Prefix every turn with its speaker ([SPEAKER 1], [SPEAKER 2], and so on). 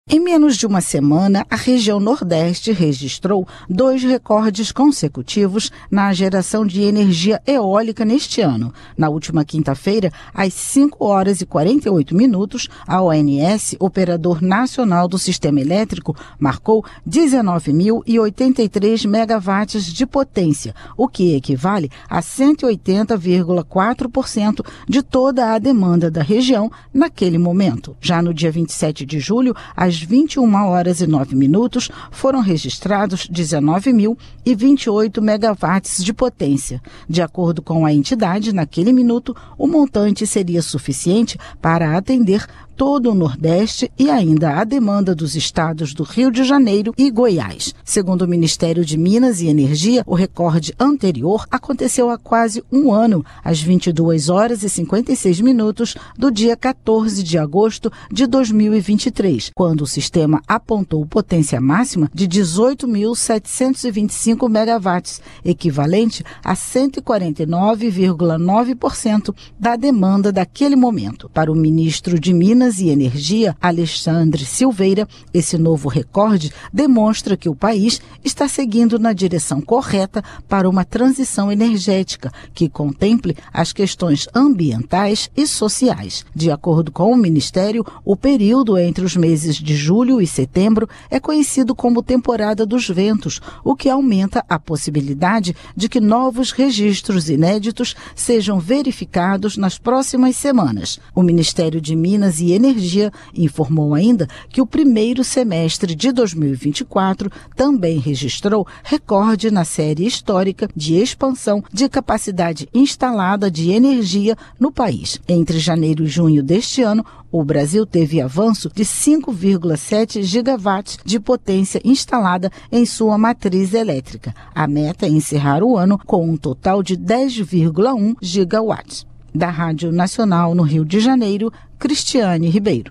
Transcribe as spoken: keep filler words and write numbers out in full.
[SPEAKER 1] Em menos de uma semana, a região Nordeste registrou dois recordes consecutivos na geração de energia eólica neste ano. Na última quinta-feira, às cinco horas e quarenta e oito minutos, a O N S, Operador Nacional do Sistema Elétrico, marcou dezenove mil e oitenta e três megawatts de potência, o que equivale a cento e oitenta vírgula quatro por cento de toda a demanda da região naquele momento. Já no dia vinte e sete de julho, às vinte e uma horas e nove minutos, foram registrados dezenove mil e vinte e oito megawatts de potência. De acordo com a entidade, naquele minuto, o montante seria suficiente para atender todo o Nordeste e ainda a demanda dos estados do Rio de Janeiro e Goiás. Segundo o Ministério de Minas e Energia, o recorde anterior aconteceu há quase um ano, às vinte e duas horas e cinquenta e seis minutos do dia quatorze de agosto de dois mil e vinte e três, quando o sistema apontou potência máxima de dezoito mil setecentos e vinte e cinco megawatts, equivalente a cento e quarenta e nove vírgula nove por cento da demanda daquele momento. Para o ministro de Minas e Energia, Alexandre Silveira, esse novo recorde demonstra que o país está seguindo na direção correta para uma transição energética que contemple as questões ambientais e sociais. De acordo com o Ministério, o período entre os meses de julho e setembro é conhecido como temporada dos ventos, o que aumenta a possibilidade de que novos registros inéditos sejam verificados nas próximas semanas. O Ministério de Minas e Energia informou ainda que o primeiro semestre de dois mil e vinte e quatro também registrou recorde na série histórica de expansão de capacidade instalada de energia no país. Entre janeiro e junho deste ano, o Brasil teve avanço de cinco vírgula sete gigawatts de potência instalada em sua matriz elétrica. A meta é encerrar o ano com um total de dez vírgula um gigawatts. Da Rádio Nacional no Rio de Janeiro, Cristiane Ribeiro.